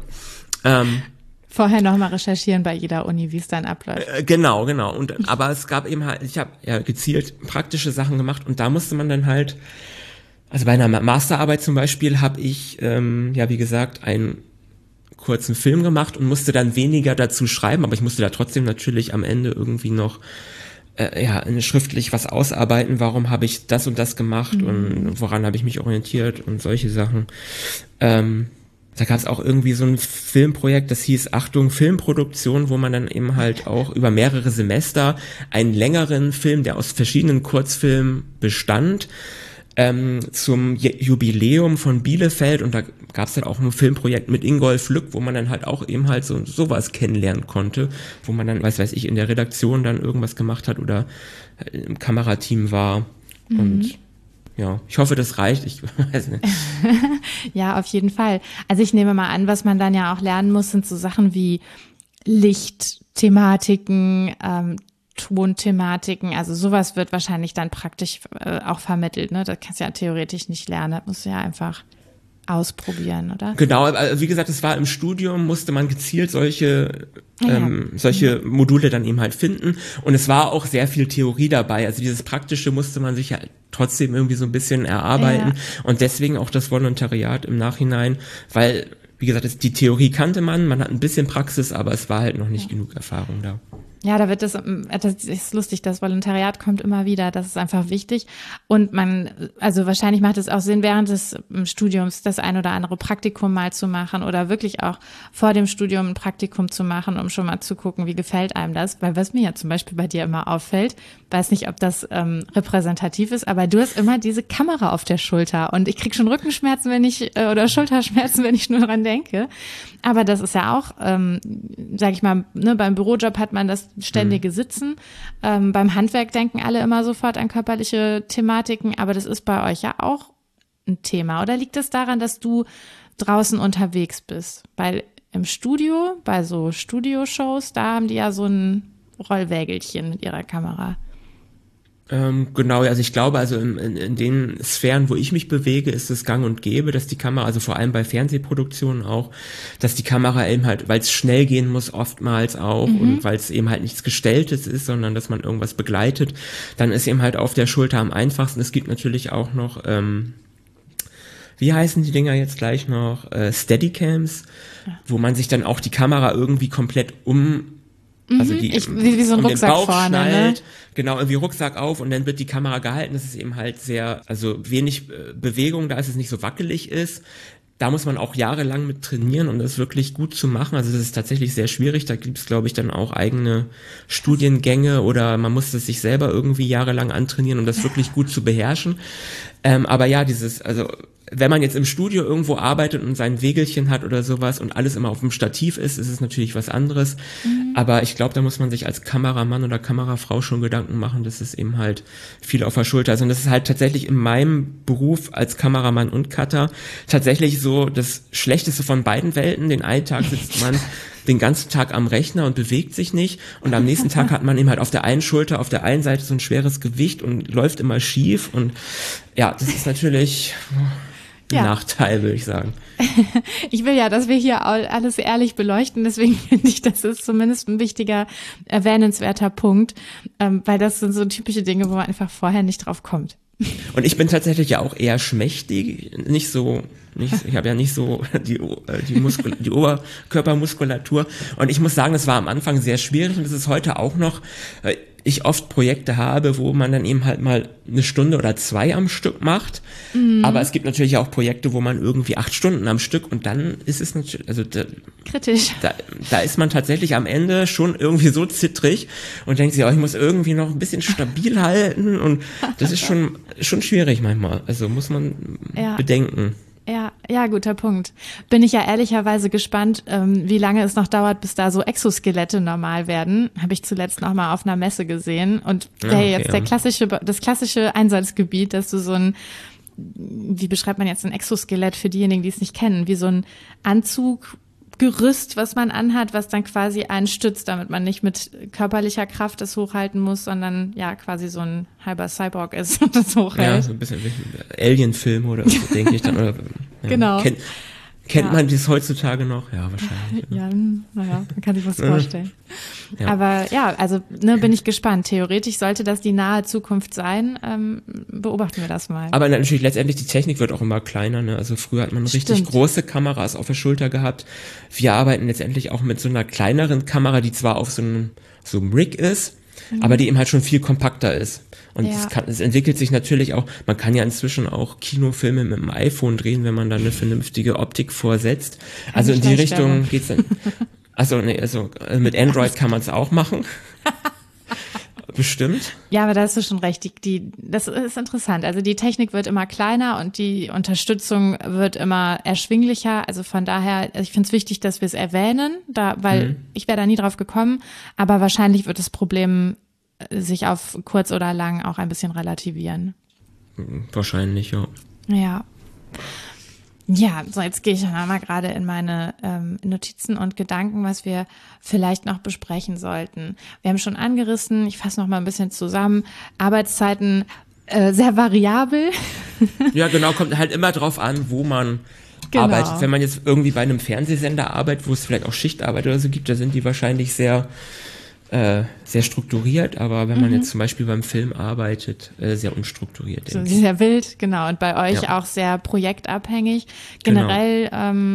Vorher nochmal recherchieren bei jeder Uni, wie es dann abläuft.
Genau. Aber es gab eben halt, ich habe ja gezielt praktische Sachen gemacht und da musste man dann halt, also bei einer Masterarbeit zum Beispiel habe ich, wie gesagt, einen kurzen Film gemacht und musste dann weniger dazu schreiben, aber ich musste da trotzdem natürlich am Ende irgendwie noch schriftlich was ausarbeiten, warum habe ich das und das gemacht und woran habe ich mich orientiert und solche Sachen. Da gab es auch irgendwie so ein Filmprojekt, das hieß Achtung, Filmproduktion, wo man dann eben halt auch über mehrere Semester einen längeren Film, der aus verschiedenen Kurzfilmen bestand, zum Jubiläum von Bielefeld, und da gab es dann auch ein Filmprojekt mit Ingolf Lück, wo man dann halt auch eben halt sowas kennenlernen konnte, wo man dann, weiß ich, in der Redaktion dann irgendwas gemacht hat oder im Kamerateam war. Und ja, ich hoffe, das reicht. Ich weiß nicht.
Ja, auf jeden Fall. Also ich nehme mal an, was man dann ja auch lernen muss, sind so Sachen wie Lichtthematiken, Tonthematiken, also sowas wird wahrscheinlich dann praktisch auch vermittelt, ne? Das kannst du ja theoretisch nicht lernen, das musst du ja einfach ausprobieren, oder?
Genau, also wie gesagt, es war im Studium, musste man gezielt solche Module dann eben halt finden, und es war auch sehr viel Theorie dabei, also dieses Praktische musste man sich ja trotzdem irgendwie so ein bisschen erarbeiten, und deswegen auch das Volontariat im Nachhinein, weil, wie gesagt, die Theorie kannte man hat ein bisschen Praxis, aber es war halt noch nicht genug Erfahrung da.
Ja, da wird das ist lustig, das Volontariat kommt immer wieder, das ist einfach wichtig, und also wahrscheinlich macht es auch Sinn, während des Studiums das ein oder andere Praktikum mal zu machen oder wirklich auch vor dem Studium ein Praktikum zu machen, um schon mal zu gucken, wie gefällt einem das, weil was mir ja zum Beispiel bei dir immer auffällt, weiß nicht, ob das repräsentativ ist, aber du hast immer diese Kamera auf der Schulter, und ich krieg schon Rückenschmerzen, oder Schulterschmerzen, wenn ich nur dran denke, aber das ist ja auch, sag ich mal, ne, beim Bürojob hat man das ständige Sitzen. Beim Handwerk denken alle immer sofort an körperliche Thematiken, aber das ist bei euch ja auch ein Thema. Oder liegt es daran, dass du draußen unterwegs bist? Weil im Studio, bei so Studioshows, da haben die ja so ein Rollwägelchen mit ihrer Kamera.
Genau, also ich glaube, also in den Sphären, wo ich mich bewege, ist es gang und gäbe, dass die Kamera, also vor allem bei Fernsehproduktionen auch, dass die Kamera eben halt, weil es schnell gehen muss oftmals auch, und weil es eben halt nichts Gestelltes ist, sondern dass man irgendwas begleitet, dann ist eben halt auf der Schulter am einfachsten. Es gibt natürlich auch noch, wie heißen die Dinger jetzt gleich noch, Steadicams, wo man sich dann auch die Kamera irgendwie komplett also
wie so ein Rucksack vorne, schnallt, ne?
Genau, irgendwie Rucksack auf, und dann wird die Kamera gehalten. Das ist eben halt sehr, also wenig Bewegung, da ist es nicht so wackelig ist. Da muss man auch jahrelang mit trainieren, um das wirklich gut zu machen. Also das ist tatsächlich sehr schwierig. Da gibt es, glaube ich, dann auch eigene Studiengänge, oder man muss das sich selber irgendwie jahrelang antrainieren, um das wirklich gut zu beherrschen. Aber ja, wenn man jetzt im Studio irgendwo arbeitet und sein Wägelchen hat oder sowas und alles immer auf dem Stativ ist es natürlich was anderes. Aber ich glaube, da muss man sich als Kameramann oder Kamerafrau schon Gedanken machen, dass es eben halt viel auf der Schulter ist. Und das ist halt tatsächlich in meinem Beruf als Kameramann und Cutter tatsächlich so das Schlechteste von beiden Welten. Den einen Tag sitzt man den ganzen Tag am Rechner und bewegt sich nicht, und am nächsten Tag hat man eben halt auf der einen Schulter, auf der einen Seite so ein schweres Gewicht und läuft immer schief, und ja, das ist natürlich Nachteil, würde ich sagen.
Ich will ja, dass wir hier alles ehrlich beleuchten, deswegen finde ich, das ist zumindest ein wichtiger, erwähnenswerter Punkt, weil das sind so typische Dinge, wo man einfach vorher nicht drauf kommt.
Und ich bin tatsächlich ja auch eher schmächtig, ich habe ja nicht so die Oberkörpermuskulatur, und ich muss sagen, das war am Anfang sehr schwierig, und das ist heute auch noch, ich oft Projekte habe, wo man dann eben halt mal 1 Stunde oder 2 am Stück macht, aber es gibt natürlich auch Projekte, wo man irgendwie 8 Stunden am Stück, und dann ist es natürlich, also
kritisch.
Da ist man tatsächlich am Ende schon irgendwie so zittrig und denkt sich, ich muss irgendwie noch ein bisschen stabil halten, und das ist schon schwierig manchmal, also muss man bedenken.
Ja, guter Punkt. Bin ich ja ehrlicherweise gespannt, wie lange es noch dauert, bis da so Exoskelette normal werden. Habe ich zuletzt noch mal auf einer Messe gesehen. Und das klassische Einsatzgebiet, dass du so ein, wie beschreibt man jetzt ein Exoskelett für diejenigen, die es nicht kennen, wie so ein Anzug, Gerüst, was man anhat, was dann quasi einen stützt, damit man nicht mit körperlicher Kraft das hochhalten muss, sondern ja quasi so ein halber Cyborg ist und das hochhält. Ja,
so ein bisschen wie Alien-Film oder so, denke ich dann. Oder, ja.
Genau.
Kennt man das heutzutage noch? Ja, wahrscheinlich.
Ja, naja, man kann sich was vorstellen. Ja. Aber ja, also bin ich gespannt. Theoretisch sollte das die nahe Zukunft sein. Beobachten wir das mal.
Aber natürlich letztendlich, die Technik wird auch immer kleiner. Ne? Also früher hat man richtig große Kameras auf der Schulter gehabt. Wir arbeiten letztendlich auch mit so einer kleineren Kamera, die zwar auf so einem Rig ist, aber die eben halt schon viel kompakter ist. Und es entwickelt sich natürlich auch, man kann ja inzwischen auch Kinofilme mit dem iPhone drehen, wenn man da eine vernünftige Optik vorsetzt. Also in die Richtung geht's dann. Also mit Android kann man es auch machen. Bestimmt.
Ja, aber da hast du schon recht. Das ist interessant. Also die Technik wird immer kleiner und die Unterstützung wird immer erschwinglicher. Also von daher, ich finde es wichtig, dass wir es erwähnen, weil ich wäre da nie drauf gekommen. Aber wahrscheinlich wird das Problem sich auf kurz oder lang auch ein bisschen relativieren.
Wahrscheinlich, ja.
Ja. Ja, so jetzt gehe ich dann mal gerade in meine Notizen und Gedanken, was wir vielleicht noch besprechen sollten. Wir haben schon angerissen, ich fasse noch mal ein bisschen zusammen, Arbeitszeiten sehr variabel.
Ja, genau, kommt halt immer drauf an, wo man arbeitet. Wenn man jetzt irgendwie bei einem Fernsehsender arbeitet, wo es vielleicht auch Schichtarbeit oder so gibt, da sind die wahrscheinlich sehr strukturiert, aber wenn man jetzt zum Beispiel beim Film arbeitet, sehr unstrukturiert.
So sehr wild, genau. Und bei euch auch sehr projektabhängig. Generell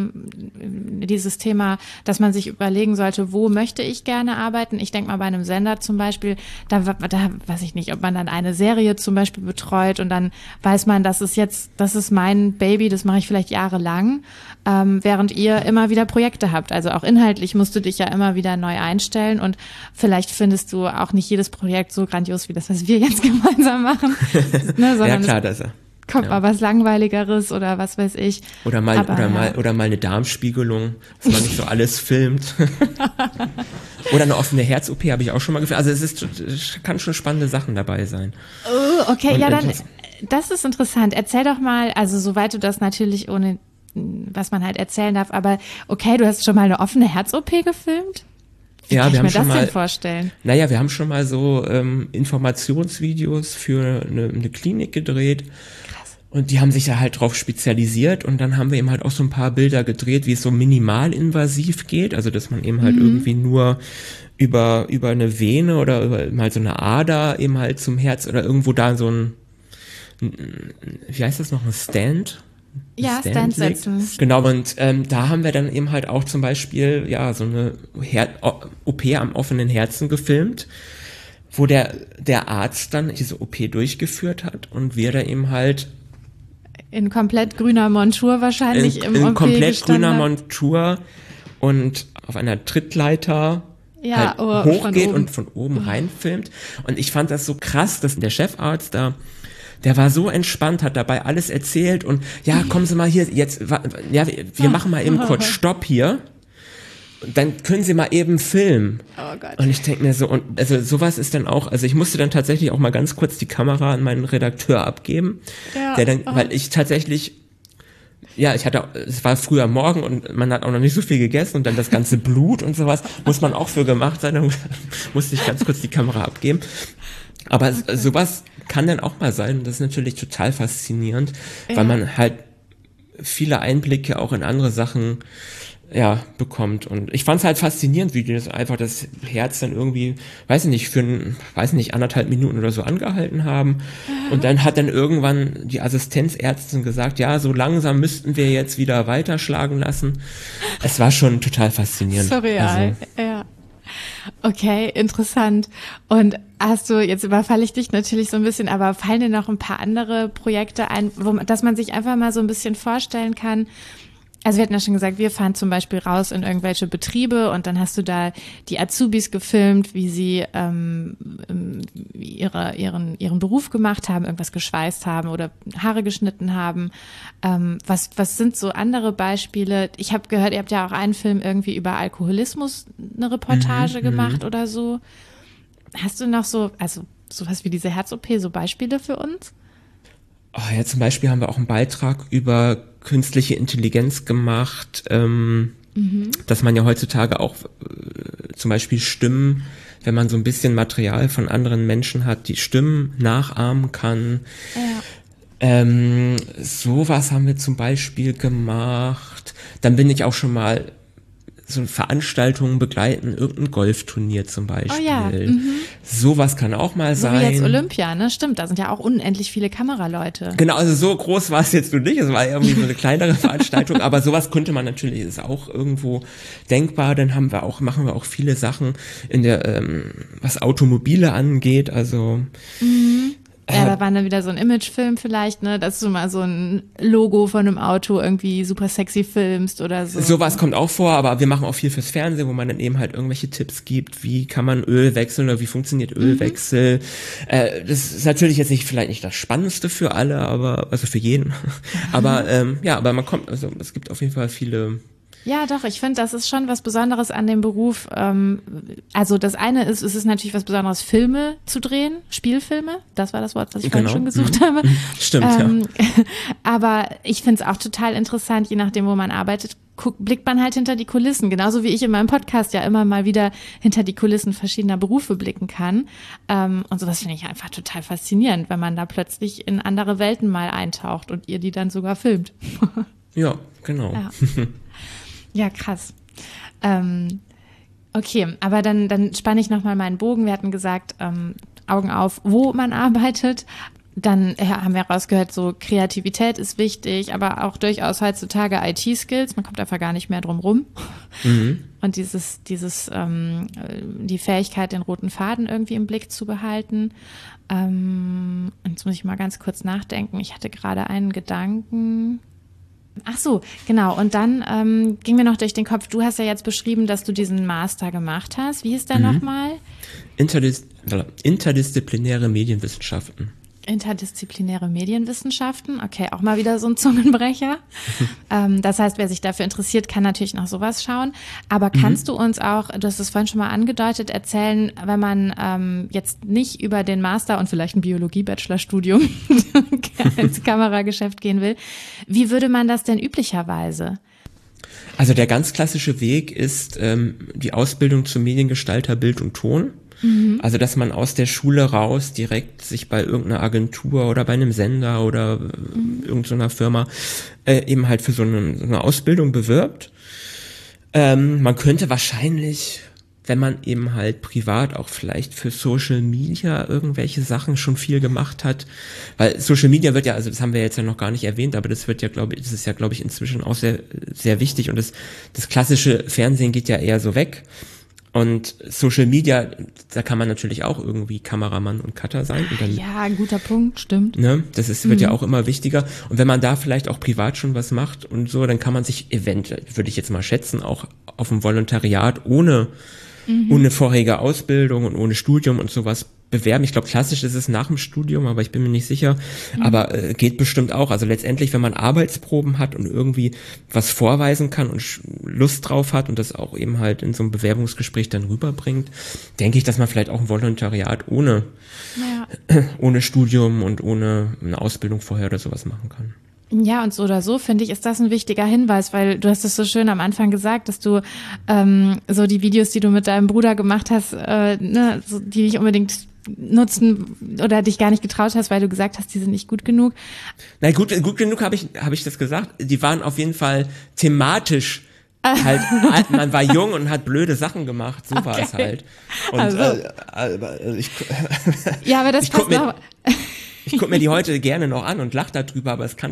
dieses Thema, dass man sich überlegen sollte, wo möchte ich gerne arbeiten? Ich denke mal bei einem Sender zum Beispiel, da weiß ich nicht, ob man dann eine Serie zum Beispiel betreut und dann weiß man, das ist mein Baby, das mache ich vielleicht jahrelang, während ihr immer wieder Projekte habt. Also auch inhaltlich musst du dich ja immer wieder neu einstellen und vielleicht findest du auch nicht jedes Projekt so grandios wie das, was wir jetzt gemeinsam machen. Ne, sondern
ja, klar,
kommt mal was Langweiligeres oder was weiß ich.
Oder mal eine Darmspiegelung, dass man nicht so alles filmt. Oder eine offene Herz-OP habe ich auch schon mal gefilmt. Also es kann schon spannende Sachen dabei sein.
Oh, okay, ja, dann, das ist interessant. Erzähl doch mal, also soweit du das natürlich ohne, was man halt erzählen darf, aber okay, du hast schon mal eine offene Herz-OP gefilmt? Wie kann ich mir das denn vorstellen?
Naja, wir haben schon mal so Informationsvideos für eine Klinik gedreht. Krass. Und die haben sich ja halt drauf spezialisiert und dann haben wir eben halt auch so ein paar Bilder gedreht, wie es so minimalinvasiv geht. Also dass man eben halt irgendwie nur über eine Vene oder über mal so eine Ader eben halt zum Herz oder irgendwo da so ein, wie heißt das noch, ein Stand?
Ja, Stand setzen.
Genau, und da haben wir dann eben halt auch zum Beispiel so eine OP am offenen Herzen gefilmt, wo der Arzt dann diese OP durchgeführt hat und wir da eben halt
in komplett grüner Montur wahrscheinlich im OP
in komplett grüner Montur und auf einer Trittleiter hochgeht und von oben reinfilmt. Und ich fand das so krass, dass der Chefarzt da, der war so entspannt, hat dabei alles erzählt und kommen Sie mal hier, jetzt, wir machen mal eben kurz Stopp hier. Und dann können Sie mal eben filmen.
Oh Gott.
Und ich denke mir so, und also sowas ist dann auch, also ich musste dann tatsächlich auch mal ganz kurz die Kamera an meinen Redakteur abgeben, der dann, weil ich tatsächlich, es war früher Morgen und man hat auch noch nicht so viel gegessen und dann das ganze Blut und sowas, muss man auch für gemacht sein, dann musste ich ganz kurz die Kamera abgeben. Aber sowas kann dann auch mal sein. Das ist natürlich total faszinierend, weil man halt viele Einblicke auch in andere Sachen bekommt. Und ich fand es halt faszinierend, wie die das einfach das Herz dann irgendwie, weiß ich nicht, für 1,5 Minuten oder so angehalten haben. Und dann hat dann irgendwann die Assistenzärztin gesagt, ja, so langsam müssten wir jetzt wieder weiterschlagen lassen. Es war schon total faszinierend.
Surreal, ja. Okay, interessant. Und jetzt überfalle ich dich natürlich so ein bisschen, aber fallen dir noch ein paar andere Projekte ein, dass man sich einfach mal so ein bisschen vorstellen kann? Also wir hatten ja schon gesagt, wir fahren zum Beispiel raus in irgendwelche Betriebe und dann hast du da die Azubis gefilmt, wie sie ihren Beruf gemacht haben, irgendwas geschweißt haben oder Haare geschnitten haben. Was sind so andere Beispiele? Ich habe gehört, ihr habt ja auch einen Film irgendwie über Alkoholismus, eine Reportage gemacht oder so. Hast du noch sowas wie diese Herz-OP, so Beispiele für uns?
Oh ja, zum Beispiel haben wir auch einen Beitrag über künstliche Intelligenz gemacht, dass man ja heutzutage auch zum Beispiel Stimmen, wenn man so ein bisschen Material von anderen Menschen hat, die Stimmen nachahmen kann. Ja. Sowas haben wir zum Beispiel gemacht. Dann bin ich auch schon mal so Veranstaltungen begleiten, irgendein Golfturnier zum Beispiel. Oh ja. Sowas kann auch mal sein.
So wie jetzt Olympia, ne? Stimmt, da sind ja auch unendlich viele Kameraleute.
Genau, also so groß war es jetzt nur nicht, es war irgendwie so eine kleinere Veranstaltung, aber sowas könnte man natürlich, ist auch irgendwo denkbar. Dann machen wir auch viele Sachen in der, was Automobile angeht, also
ja, da war dann wieder so ein Imagefilm vielleicht, ne, dass du mal so ein Logo von einem Auto irgendwie super sexy filmst oder so.
Sowas kommt auch vor, aber wir machen auch viel fürs Fernsehen, wo man dann eben halt irgendwelche Tipps gibt, wie kann man Öl wechseln oder wie funktioniert Ölwechsel. Das ist natürlich jetzt vielleicht nicht das Spannendste für alle, also für jeden. Aber aber es gibt auf jeden Fall viele.
Ja, doch, ich finde, das ist schon was Besonderes an dem Beruf. Also das eine ist, es ist natürlich was Besonderes, Filme zu drehen, Spielfilme. Das war das Wort, was ich vorhin schon gesucht habe.
Stimmt, ja.
Aber ich finde es auch total interessant, je nachdem, wo man arbeitet, blickt man halt hinter die Kulissen. Genauso wie ich in meinem Podcast ja immer mal wieder hinter die Kulissen verschiedener Berufe blicken kann. Und sowas finde ich einfach total faszinierend, wenn man da plötzlich in andere Welten mal eintaucht und ihr die dann sogar filmt.
Ja, genau.
Ja. Ja, krass. Okay, aber dann spanne ich nochmal meinen Bogen. Wir hatten gesagt, Augen auf, wo man arbeitet. Dann haben wir rausgehört, so Kreativität ist wichtig, aber auch durchaus heutzutage IT-Skills. Man kommt einfach gar nicht mehr drum rum. Und die Fähigkeit, den roten Faden irgendwie im Blick zu behalten. Jetzt muss ich mal ganz kurz nachdenken. Ich hatte gerade einen Gedanken. Ach so, genau. Und dann ging mir noch durch den Kopf, du hast ja jetzt beschrieben, dass du diesen Master gemacht hast. Wie hieß der nochmal?
Interdisziplinäre Medienwissenschaften.
Interdisziplinäre Medienwissenschaften, okay, auch mal wieder so ein Zungenbrecher. Das heißt, wer sich dafür interessiert, kann natürlich nach sowas schauen. Aber kannst du uns auch, du hast es vorhin schon mal angedeutet, erzählen, wenn man jetzt nicht über den Master und vielleicht ein Biologie-Bachelorstudium ins Kamerageschäft gehen will, wie würde man das denn üblicherweise?
Also der ganz klassische Weg ist die Ausbildung zum Mediengestalter Bild und Ton. Also, dass man aus der Schule raus direkt sich bei irgendeiner Agentur oder bei einem Sender oder irgendeiner Firma eben halt für so eine Ausbildung bewirbt. Man könnte wahrscheinlich, wenn man eben halt privat auch vielleicht für Social Media irgendwelche Sachen schon viel gemacht hat, weil Social Media wird ja, also das haben wir jetzt ja noch gar nicht erwähnt, aber das ist ja, glaube ich, inzwischen auch sehr, sehr wichtig und das klassische Fernsehen geht ja eher so weg. Und Social Media, da kann man natürlich auch irgendwie Kameramann und Cutter sein. Und dann,
ja, ein guter Punkt, stimmt.
Ne, wird ja auch immer wichtiger. Und wenn man da vielleicht auch privat schon was macht und so, dann kann man sich eventuell, würde ich jetzt mal schätzen, auch auf ein Volontariat ohne vorherige Ausbildung und ohne Studium und sowas bewerben. Ich glaube, klassisch ist es nach dem Studium, aber ich bin mir nicht sicher. Aber geht bestimmt auch. Also letztendlich, wenn man Arbeitsproben hat und irgendwie was vorweisen kann und Lust drauf hat und das auch eben halt in so einem Bewerbungsgespräch dann rüberbringt, denke ich, dass man vielleicht auch ein Volontariat ohne Studium und ohne eine Ausbildung vorher oder sowas machen kann.
Ja, und so oder so, finde ich, ist das ein wichtiger Hinweis, weil du hast es so schön am Anfang gesagt, dass du so die Videos, die du mit deinem Bruder gemacht hast, so, die nicht unbedingt nutzen oder dich gar nicht getraut hast, weil du gesagt hast, die sind nicht gut genug.
Nein, gut genug habe ich das gesagt. Die waren auf jeden Fall thematisch halt, man war jung und hat blöde Sachen gemacht, so war es halt. Und,
ja, aber das passt noch.
Ich gucke mir die heute gerne noch an und lache darüber, aber es kann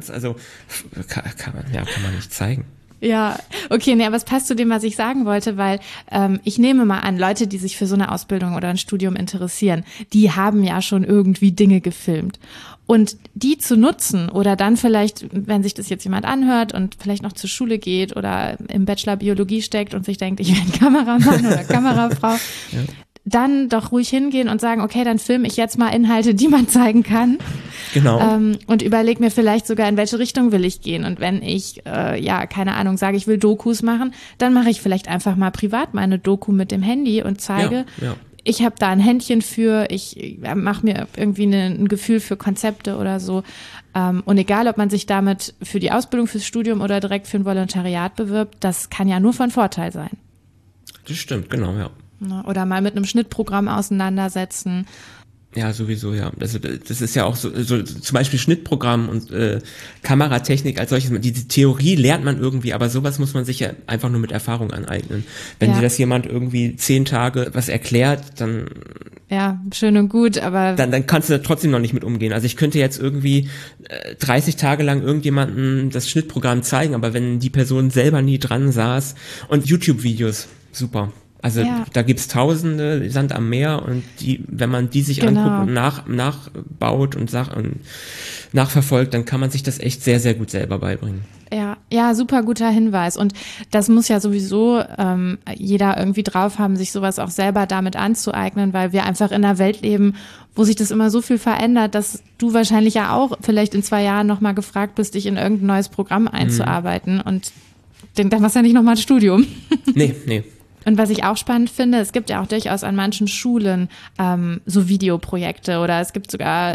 man nicht zeigen.
Ja, okay, aber es passt zu dem, was ich sagen wollte, weil ich nehme mal an, Leute, die sich für so eine Ausbildung oder ein Studium interessieren, die haben ja schon irgendwie Dinge gefilmt. Und die zu nutzen oder dann vielleicht, wenn sich das jetzt jemand anhört und vielleicht noch zur Schule geht oder im Bachelor Biologie steckt und sich denkt, ich werde Kameramann oder Kamerafrau, dann doch ruhig hingehen und sagen, okay, dann filme ich jetzt mal Inhalte, die man zeigen kann.
Genau.
Und überleg mir vielleicht sogar, in welche Richtung will ich gehen. Und wenn ich, keine Ahnung, sage, ich will Dokus machen, dann mache ich vielleicht einfach mal privat meine Doku mit dem Handy und zeige, ich habe da ein Händchen für, ich mache mir irgendwie ein Gefühl für Konzepte oder so. Und egal, ob man sich damit für die Ausbildung, fürs Studium oder direkt für ein Volontariat bewirbt, das kann ja nur von Vorteil sein.
Das stimmt, genau, ja.
Oder mal mit einem Schnittprogramm auseinandersetzen.
Ja, sowieso, ja. Also das ist ja auch so zum Beispiel Schnittprogramm und Kameratechnik als solches. Die Theorie lernt man irgendwie, aber sowas muss man sich ja einfach nur mit Erfahrung aneignen. Wenn dir das jemand irgendwie 10 Tage was erklärt, dann
ja, schön und gut, aber
dann kannst du da trotzdem noch nicht mit umgehen. Also ich könnte jetzt irgendwie 30 Tage lang irgendjemandem das Schnittprogramm zeigen, aber wenn die Person selber nie dran saß und YouTube-Videos, super. Also da gibt's Tausende, Sand am Meer, und wenn man die sich anguckt und nachbaut und nachverfolgt, dann kann man sich das echt sehr, sehr gut selber beibringen.
Ja, super guter Hinweis. Und das muss ja sowieso jeder irgendwie drauf haben, sich sowas auch selber damit anzueignen, weil wir einfach in einer Welt leben, wo sich das immer so viel verändert, dass du wahrscheinlich ja auch vielleicht in 2 Jahren nochmal gefragt bist, dich in irgendein neues Programm einzuarbeiten. Und dann machst du ja nicht nochmal ein Studium.
Nee.
Und was ich auch spannend finde, es gibt ja auch durchaus an manchen Schulen so Videoprojekte oder es gibt sogar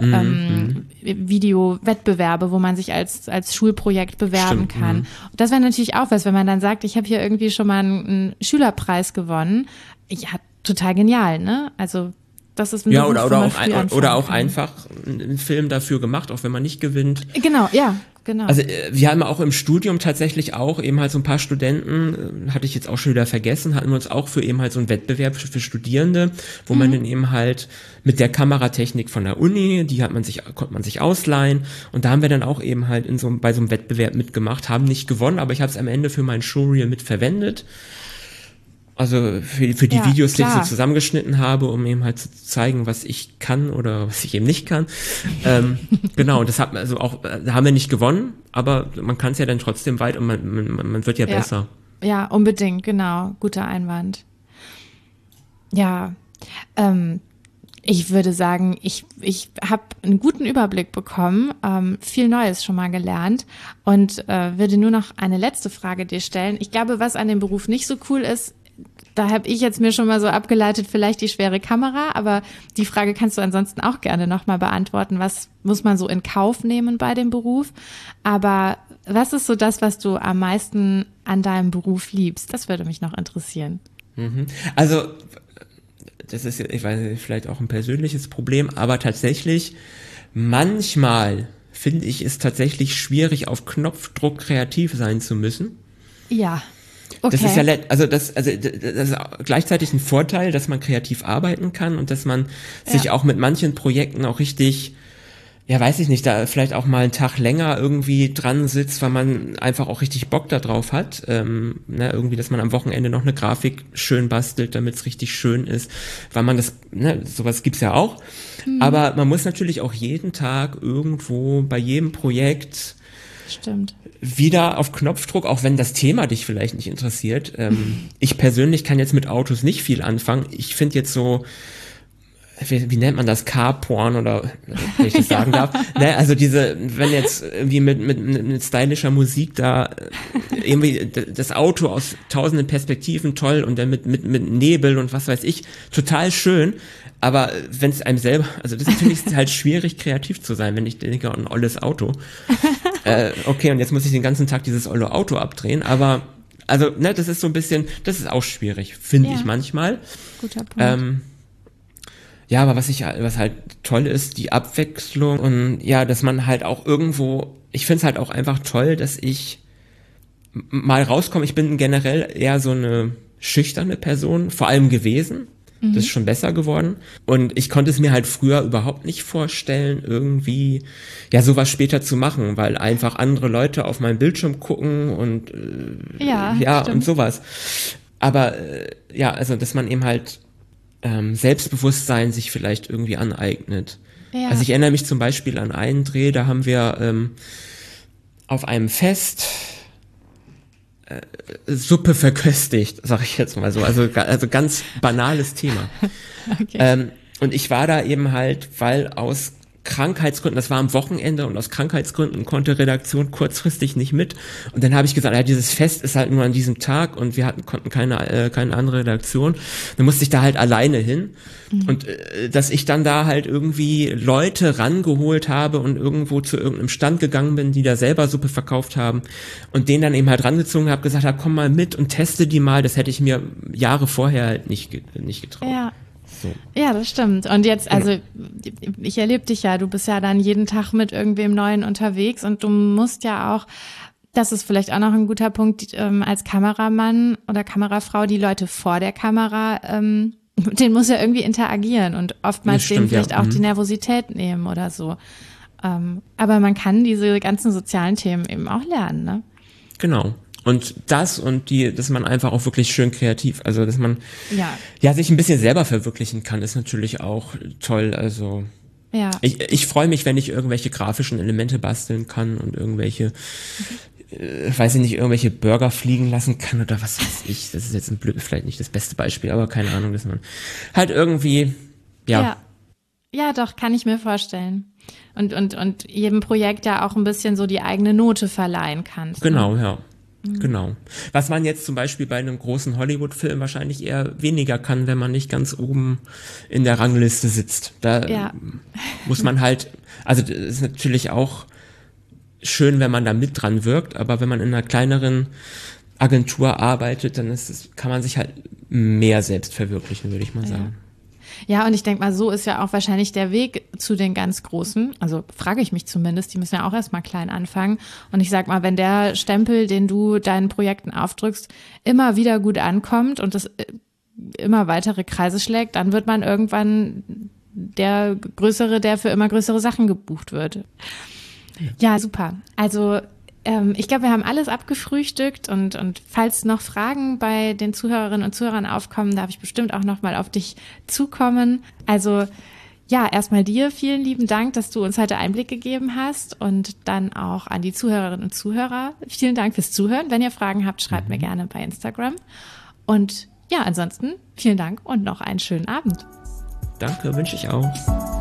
Videowettbewerbe, wo man sich als Schulprojekt bewerben kann. Und das wäre natürlich auch was, wenn man dann sagt, ich habe hier irgendwie schon mal einen Schülerpreis gewonnen. Ja, total genial, ne? Also das ist ein Beruf,
oder auch einfach einen Film dafür gemacht, auch wenn man nicht gewinnt.
Genau, ja. Genau.
Also wir haben auch im Studium tatsächlich auch eben halt so ein paar Studenten, hatte ich jetzt auch schon wieder vergessen, hatten wir uns auch für eben halt so einen Wettbewerb für Studierende, wo man dann eben halt mit der Kameratechnik von der Uni, konnte man sich ausleihen, und da haben wir dann auch eben halt bei so einem Wettbewerb mitgemacht, haben nicht gewonnen, aber ich habe es am Ende für mein Showreel mitverwendet. Also für die Videos, die ich so zusammengeschnitten habe, um eben halt zu zeigen, was ich kann oder was ich eben nicht kann. Genau, das da haben wir nicht gewonnen, aber man kann es ja dann trotzdem weit und man wird ja besser.
Ja, unbedingt, genau. Guter Einwand. Ja, ich würde sagen, ich habe einen guten Überblick bekommen, viel Neues schon mal gelernt und würde nur noch eine letzte Frage dir stellen. Ich glaube, was an dem Beruf nicht so cool ist, da habe ich jetzt mir schon mal so abgeleitet, vielleicht die schwere Kamera, aber die Frage kannst du ansonsten auch gerne nochmal beantworten. Was muss man so in Kauf nehmen bei dem Beruf? Aber was ist so das, was du am meisten an deinem Beruf liebst? Das würde mich noch interessieren.
Also, das ist, ich weiß nicht, vielleicht auch ein persönliches Problem, aber tatsächlich, manchmal finde ich es tatsächlich schwierig, auf Knopfdruck kreativ sein zu müssen.
Ja. Okay.
Das ist ja das ist gleichzeitig ein Vorteil, dass man kreativ arbeiten kann und dass man sich auch mit manchen Projekten auch richtig, ja, weiß ich nicht, da vielleicht auch mal einen Tag länger irgendwie dran sitzt, weil man einfach auch richtig Bock da drauf hat. Irgendwie, dass man am Wochenende noch eine Grafik schön bastelt, damit es richtig schön ist, weil man sowas gibt's ja auch. Aber man muss natürlich auch jeden Tag irgendwo bei jedem Projekt wieder auf Knopfdruck, auch wenn das Thema dich vielleicht nicht interessiert. Ich persönlich kann jetzt mit Autos nicht viel anfangen. Ich finde jetzt so, wie nennt man das, Car-Porn oder, wenn ich das sagen darf. Ne, also wenn jetzt irgendwie mit stylischer Musik da irgendwie das Auto aus tausenden Perspektiven toll und dann mit Nebel und was weiß ich, total schön. Aber wenn es einem selber, also das finde ich halt schwierig, kreativ zu sein, wenn ich denke, ein olles Auto. Okay, und jetzt muss ich den ganzen Tag dieses olle Auto abdrehen, aber, also, ne, das ist so ein bisschen, das ist auch schwierig, finde ich manchmal.
Guter Punkt.
Ja, aber was halt toll ist, die Abwechslung und ja, dass man halt auch irgendwo, ich finde es halt auch einfach toll, dass ich mal rauskomme. Ich bin generell eher so eine schüchterne Person, vor allem gewesen. Das ist schon besser geworden. Und ich konnte es mir halt früher überhaupt nicht vorstellen, irgendwie ja sowas später zu machen, weil einfach andere Leute auf meinen Bildschirm gucken und und sowas. Aber also dass man eben halt Selbstbewusstsein sich vielleicht irgendwie aneignet. Ja. Also ich erinnere mich zum Beispiel an einen Dreh, da haben wir auf einem Fest Suppe verköstigt, sag ich jetzt mal so. Also ganz banales Thema. Okay. Und ich war da eben halt, weil aus Krankheitsgründen, das war am Wochenende und aus Krankheitsgründen konnte Redaktion kurzfristig nicht mit. Und dann habe ich gesagt, ja, dieses Fest ist halt nur an diesem Tag und wir konnten keine andere Redaktion. Dann musste ich da halt alleine hin. Und dass ich dann da halt irgendwie Leute rangeholt habe und irgendwo zu irgendeinem Stand gegangen bin, die da selber Suppe verkauft haben und den dann eben halt rangezogen habe, gesagt habe, komm mal mit und teste die mal. Das hätte ich mir Jahre vorher halt nicht getraut.
Ja.
So.
Ja, das stimmt. Und jetzt, also ich erlebe dich ja, du bist ja dann jeden Tag mit irgendwem Neuen unterwegs und du musst ja auch, das ist vielleicht auch noch ein guter Punkt, als Kameramann oder Kamerafrau, die Leute vor der Kamera, mit denen muss ja irgendwie interagieren und oftmals denen vielleicht auch die Nervosität nehmen oder so. Aber man kann diese ganzen sozialen Themen eben auch lernen, ne?
Genau. Und dass man einfach auch wirklich schön kreativ, also dass man ja sich ein bisschen selber verwirklichen kann, ist natürlich auch toll. Also ich freue mich, wenn ich irgendwelche grafischen Elemente basteln kann und irgendwelche, weiß ich nicht, irgendwelche Burger fliegen lassen kann oder was weiß ich. Das ist jetzt vielleicht nicht das beste Beispiel, aber keine Ahnung, dass man halt irgendwie, ja.
Ja, doch, kann ich mir vorstellen. Und jedem Projekt ja auch ein bisschen so die eigene Note verleihen kannst.
Genau,
ne?
ja. Genau. Was man jetzt zum Beispiel bei einem großen Hollywood-Film wahrscheinlich eher weniger kann, wenn man nicht ganz oben in der Rangliste sitzt. Da muss man halt, also das ist natürlich auch schön, wenn man da mit dran wirkt, aber wenn man in einer kleineren Agentur arbeitet, dann kann man sich halt mehr selbst verwirklichen, würde ich mal sagen.
Ja, und ich denke mal, so ist ja auch wahrscheinlich der Weg zu den ganz Großen. Also frage ich mich zumindest, die müssen ja auch erstmal klein anfangen. Und ich sag mal, wenn der Stempel, den du deinen Projekten aufdrückst, immer wieder gut ankommt und das immer weitere Kreise schlägt, dann wird man irgendwann der Größere, der für immer größere Sachen gebucht wird. Ja, super. Also ich glaube, wir haben alles abgefrühstückt und falls noch Fragen bei den Zuhörerinnen und Zuhörern aufkommen, darf ich bestimmt auch noch mal auf dich zukommen. Also ja, erstmal dir vielen lieben Dank, dass du uns heute Einblick gegeben hast und dann auch an die Zuhörerinnen und Zuhörer. Vielen Dank fürs Zuhören. Wenn ihr Fragen habt, schreibt mir gerne bei Instagram. Und ja, ansonsten vielen Dank und noch einen schönen Abend.
Danke, wünsche ich auch.